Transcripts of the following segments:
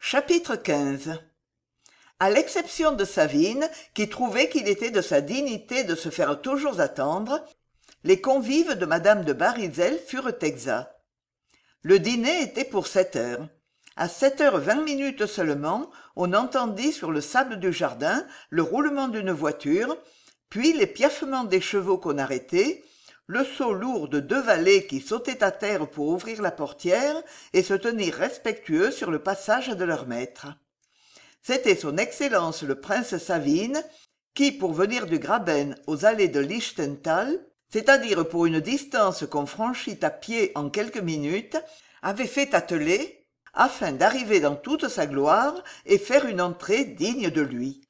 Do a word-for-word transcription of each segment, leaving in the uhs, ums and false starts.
Chapitre quinze. À l'exception de Savine, qui trouvait qu'il était de sa dignité de se faire toujours attendre, les convives de madame de Barisel furent exacts. Le dîner était pour sept heures. À sept heures vingt minutes seulement, on entendit sur le sable du jardin le roulement d'une voiture, puis les piaffements des chevaux qu'on arrêtait, le saut lourd de deux valets qui sautaient à terre pour ouvrir la portière et se tenir respectueux sur le passage de leur maître. C'était son Excellence le prince Savine qui, pour venir du Graben aux allées de Lichtental, c'est-à-dire pour une distance qu'on franchit à pied en quelques minutes, avait fait atteler afin d'arriver dans toute sa gloire et faire une entrée digne de lui.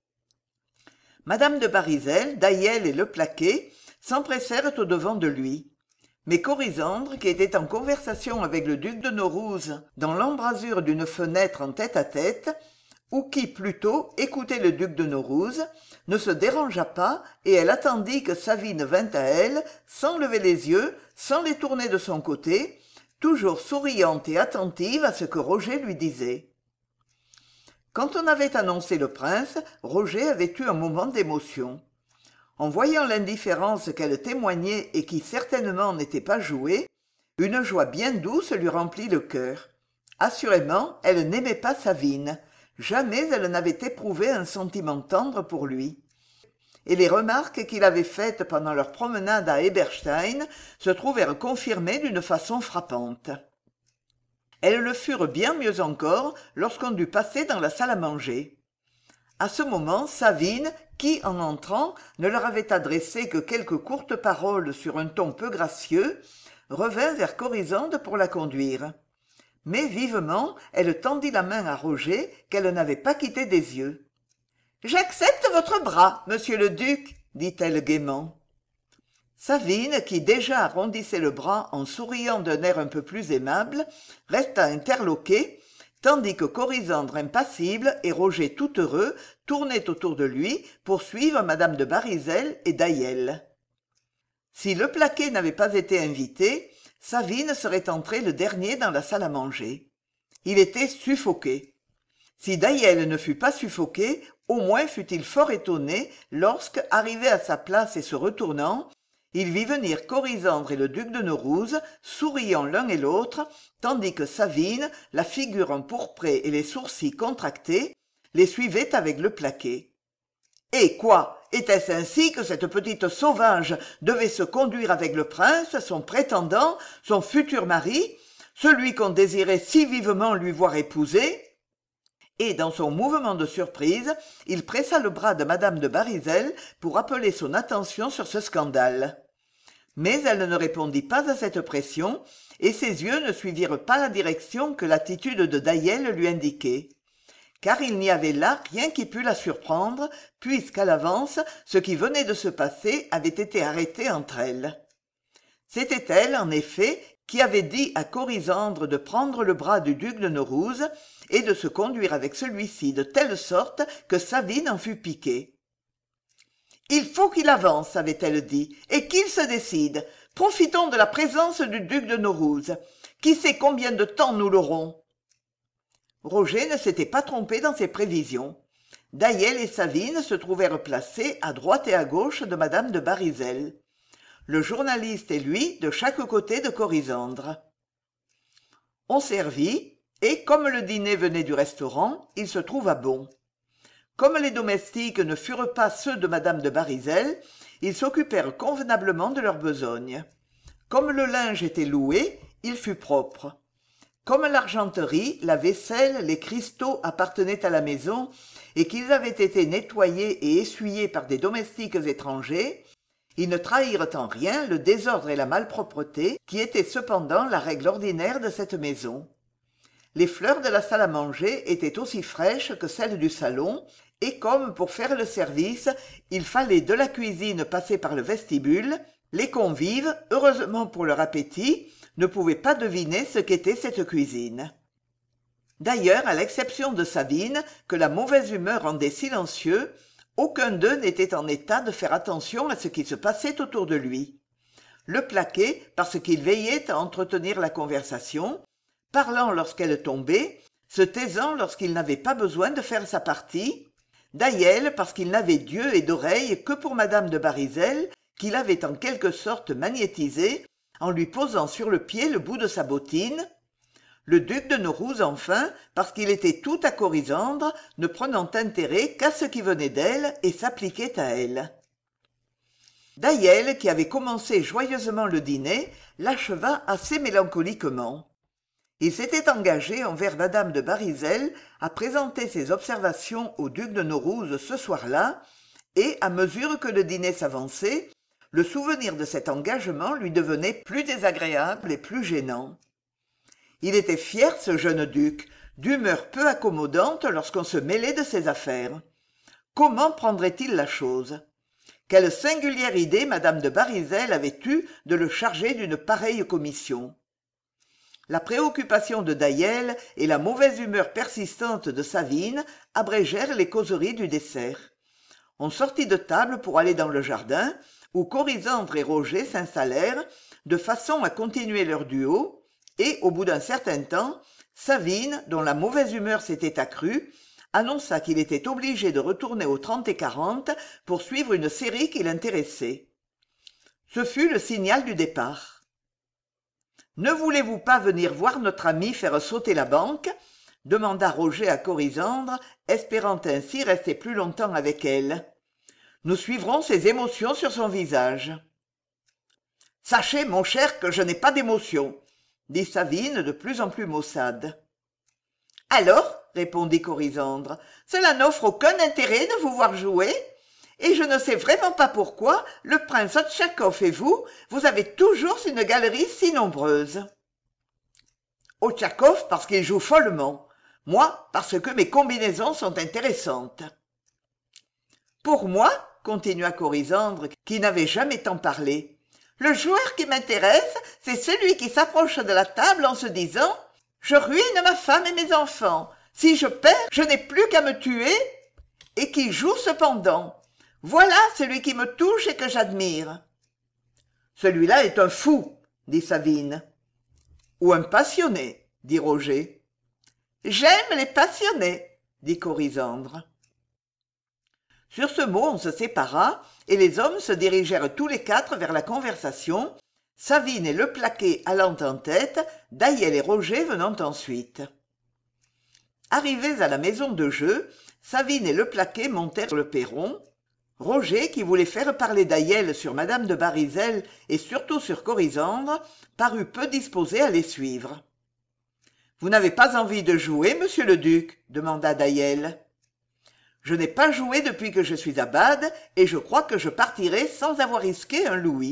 Madame de Barisel, Daïel et Le Plaquet s'empressèrent au-devant de lui. Mais Corisandre, qui était en conversation avec le duc de Naurouze dans l'embrasure d'une fenêtre en tête-à-tête, ou qui, plutôt, écoutait le duc de Naurouze, ne se dérangea pas, et elle attendit que Savine vînt à elle, sans lever les yeux, sans les tourner de son côté, toujours souriante et attentive à ce que Roger lui disait. Quand on avait annoncé le prince, Roger avait eu un moment d'émotion. En voyant l'indifférence qu'elle témoignait et qui certainement n'était pas jouée, une joie bien douce lui remplit le cœur. Assurément, elle n'aimait pas Savine. Jamais elle n'avait éprouvé un sentiment tendre pour lui. Et les remarques qu'il avait faites pendant leur promenade à Eberstein se trouvèrent confirmées d'une façon frappante. Elles le furent bien mieux encore lorsqu'on dut passer dans la salle à manger. À ce moment, Savine, qui, en entrant, ne leur avait adressé que quelques courtes paroles sur un ton peu gracieux, revint vers Corisande pour la conduire. Mais vivement, elle tendit la main à Roger, qu'elle n'avait pas quitté des yeux. « J'accepte votre bras, monsieur le duc, » dit-elle gaiement. Savine, qui déjà arrondissait le bras en souriant d'un air un peu plus aimable, resta interloquée, tandis que Corisandre impassible et Roger tout heureux tournaient autour de lui pour suivre madame de Barisel et Daïel. Si Le Plaquet n'avait pas été invité, Savine serait entré le dernier dans la salle à manger. Il était suffoqué. Si Daïel ne fut pas suffoqué, au moins fut-il fort étonné lorsque, arrivé à sa place et se retournant, il vit venir Corisandre et le duc de Naurouze, souriant l'un et l'autre, tandis que Savine, la figure empourprée et les sourcils contractés, les suivait avec Le Plaquet. Et quoi, était-ce ainsi que cette petite sauvage devait se conduire avec le prince, son prétendant, son futur mari, celui qu'on désirait si vivement lui voir épouser? Et, dans son mouvement de surprise, il pressa le bras de madame de Barisel pour appeler son attention sur ce scandale. Mais elle ne répondit pas à cette pression, et ses yeux ne suivirent pas la direction que l'attitude de Daïel lui indiquait. Car il n'y avait là rien qui pût la surprendre, puisqu'à l'avance, ce qui venait de se passer avait été arrêté entre elles. C'était elle, en effet, qui avait dit à Corisandre de prendre le bras du duc de Naurouze et de se conduire avec celui-ci de telle sorte que Savine en fût piquée. « Il faut qu'il avance, avait-elle dit, et qu'il se décide. Profitons de la présence du duc de Naurouze. Qui sait combien de temps nous l'aurons ?» Roger ne s'était pas trompé dans ses prévisions. Daïel et Savine se trouvèrent placés à droite et à gauche de madame de Barisel. Le journaliste et lui de chaque côté de Corisandre. On servit, et comme le dîner venait du restaurant, il se trouva bon. Comme les domestiques ne furent pas ceux de madame de Barisel, ils s'occupèrent convenablement de leur besogne. Comme le linge était loué, il fut propre. Comme l'argenterie, la vaisselle, les cristaux appartenaient à la maison et qu'ils avaient été nettoyés et essuyés par des domestiques étrangers, ils ne trahirent en rien le désordre et la malpropreté qui étaient cependant la règle ordinaire de cette maison. Les fleurs de la salle à manger étaient aussi fraîches que celles du salon, et comme pour faire le service, il fallait de la cuisine passer par le vestibule, les convives, heureusement pour leur appétit, ne pouvaient pas deviner ce qu'était cette cuisine. D'ailleurs, à l'exception de Savine, que la mauvaise humeur rendait silencieux, aucun d'eux n'était en état de faire attention à ce qui se passait autour de lui. Le Plaquet, parce qu'il veillait à entretenir la conversation, parlant lorsqu'elle tombait, se taisant lorsqu'il n'avait pas besoin de faire sa partie, Daïel parce qu'il n'avait d'yeux et d'oreilles que pour madame de Barisel, qu'il avait en quelque sorte magnétisée en lui posant sur le pied le bout de sa bottine, le duc de Naurouz enfin parce qu'il était tout à Corisandre, ne prenant intérêt qu'à ce qui venait d'elle et s'appliquait à elle. Daïel, qui avait commencé joyeusement le dîner, l'acheva assez mélancoliquement. Il s'était engagé envers madame de Barisel à présenter ses observations au duc de Naurouz ce soir-là, et à mesure que le dîner s'avançait, le souvenir de cet engagement lui devenait plus désagréable et plus gênant. Il était fier, ce jeune duc, d'humeur peu accommodante lorsqu'on se mêlait de ses affaires. Comment prendrait-il la chose ? Quelle singulière idée madame de Barisel avait eue de le charger d'une pareille commission. La préoccupation de Daïel et la mauvaise humeur persistante de Savine abrégèrent les causeries du dessert. On sortit de table pour aller dans le jardin, où Corisandre et Roger s'installèrent, de façon à continuer leur duo, et, au bout d'un certain temps, Savine, dont la mauvaise humeur s'était accrue, annonça qu'il était obligé de retourner au trente et quarante pour suivre une série qui l'intéressait. Ce fut le signal du départ. « Ne voulez-vous pas venir voir notre ami faire sauter la banque ?» demanda Roger à Corisandre, espérant ainsi rester plus longtemps avec elle. « Nous suivrons ses émotions sur son visage. »« Sachez, mon cher, que je n'ai pas d'émotion, » dit Savine de plus en plus maussade. « Alors, » répondit Corisandre, « cela n'offre aucun intérêt de vous voir jouer, et je ne sais vraiment pas pourquoi le prince Otchakov et vous, vous avez toujours une galerie si nombreuse. »« Otchakov parce qu'il joue follement, moi parce que mes combinaisons sont intéressantes. »« Pour moi, » continua Corisandre, qui n'avait jamais tant parlé, « le joueur qui m'intéresse, c'est celui qui s'approche de la table en se disant « Je ruine ma femme et mes enfants. Si je perds, je n'ai plus qu'à me tuer. » et qui joue cependant. Voilà celui qui me touche et que j'admire. « Celui-là est un fou, » dit Savine. « Ou un passionné, » dit Roger. « J'aime les passionnés, » dit Corisandre. Sur ce mot, on se sépara, et les hommes se dirigèrent tous les quatre vers la conversation, Savine et Leplaquet allant en tête, Daïel et Roger venant ensuite. Arrivés à la maison de jeu, Savine et Leplaquet montèrent sur le perron. Roger, qui voulait faire parler Daïel sur madame de Barisel et surtout sur Corisandre, parut peu disposé à les suivre. « Vous n'avez pas envie de jouer, monsieur le duc ?» demanda Daïel. « Je n'ai pas joué depuis que je suis à Bade, et je crois que je partirai sans avoir risqué un louis. »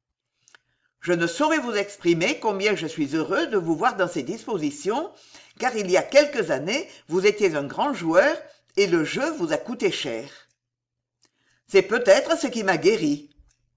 Je ne saurais vous exprimer combien je suis heureux de vous voir dans ces dispositions, car il y a quelques années, vous étiez un grand joueur, et le jeu vous a coûté cher. C'est peut-être ce qui m'a guéri.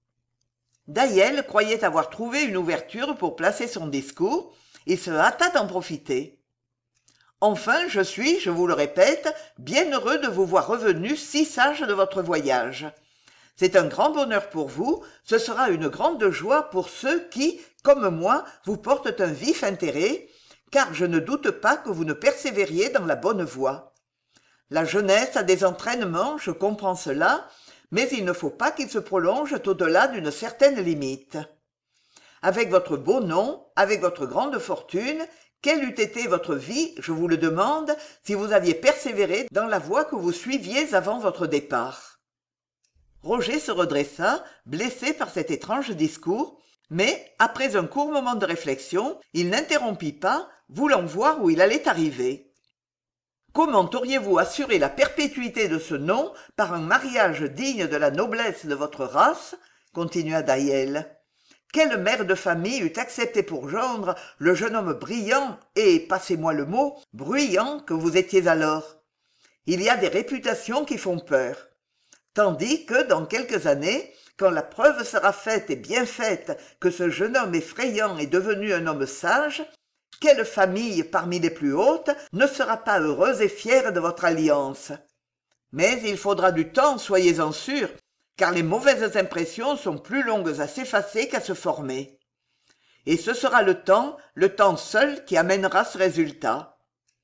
Daïel croyait avoir trouvé une ouverture pour placer son discours, il se hâta d'en profiter. Enfin, je suis, je vous le répète, bien heureux de vous voir revenu si sage de votre voyage. C'est un grand bonheur pour vous, ce sera une grande joie pour ceux qui, comme moi, vous portent un vif intérêt, car je ne doute pas que vous ne persévériez dans la bonne voie. La jeunesse a des entraînements, je comprends cela, mais il ne faut pas qu'ils se prolongent au-delà d'une certaine limite. Avec votre beau nom, avec votre grande fortune, quelle eût été votre vie, je vous le demande, si vous aviez persévéré dans la voie que vous suiviez avant votre départ. Roger se redressa, blessé par cet étrange discours, mais, après un court moment de réflexion, il n'interrompit pas, voulant voir où il allait arriver. « Comment auriez-vous assuré la perpétuité de ce nom par un mariage digne de la noblesse de votre race ?» continua Daïel. « Quelle mère de famille eût accepté pour gendre le jeune homme brillant et, passez-moi le mot, bruyant que vous étiez alors? Il y a des réputations qui font peur. Tandis que, dans quelques années, quand la preuve sera faite et bien faite que ce jeune homme effrayant est devenu un homme sage, quelle famille parmi les plus hautes ne sera pas heureuse et fière de votre alliance? Mais il faudra du temps, soyez-en sûrs, car les mauvaises impressions sont plus longues à s'effacer qu'à se former. Et ce sera le temps, le temps seul qui amènera ce résultat.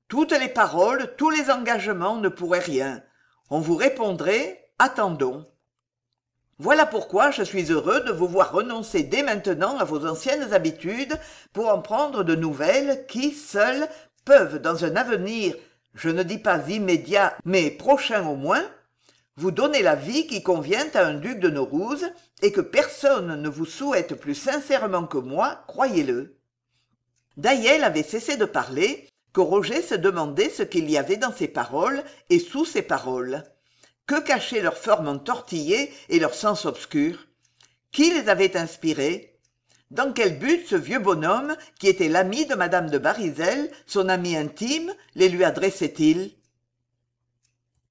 Toutes les paroles, tous les engagements ne pourraient rien. On vous répondrait « Attendons ». Voilà pourquoi je suis heureux de vous voir renoncer dès maintenant à vos anciennes habitudes pour en prendre de nouvelles qui, seules, peuvent, dans un avenir, je ne dis pas immédiat, mais prochain au moins, vous donner la vie qui convient à un duc de Naurouz et que personne ne vous souhaite plus sincèrement que moi, croyez-le. Daïel avait cessé de parler, que Roger se demandait ce qu'il y avait dans ces paroles et sous ces paroles. Que cachaient leur forme entortillée et leur sens obscur? Qui les avait inspirés? Dans quel but ce vieux bonhomme, qui était l'ami de madame de Barisel, son ami intime, les lui adressait-il?